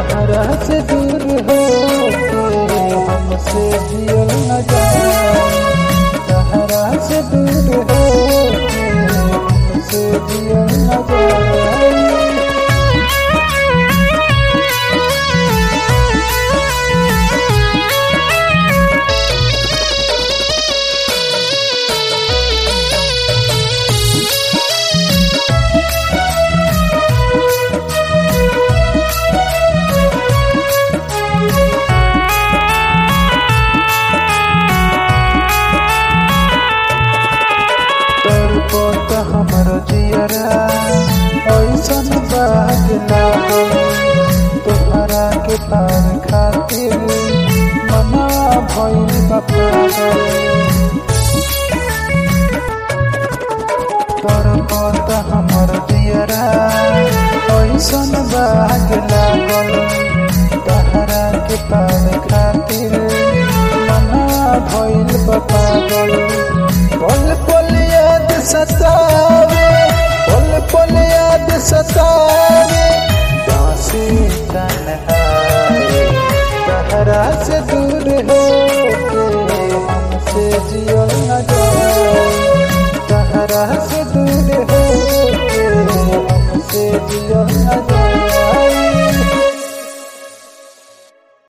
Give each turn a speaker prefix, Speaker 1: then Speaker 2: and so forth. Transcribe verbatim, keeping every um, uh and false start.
Speaker 1: तहरा से दूर हो के हमसे जियल न जाए, तहरा से दूर हो के हमसे जियल न जाए। हमर जियरा ऐसन बात लागल, तोहरा के पार खातिर मना भइल बा पागल। तोर पत हमर जियरा ऐसन बात लागल, तोहरा के पार खातिर मना भइल बा पागल। पल पल याद सतावे, पल पल याद सतावे, दासी तन्हाई तहरा से दूर हो के हमसे जियल न जाए, तहरा से दूर हो के हमसे जियल न जाए।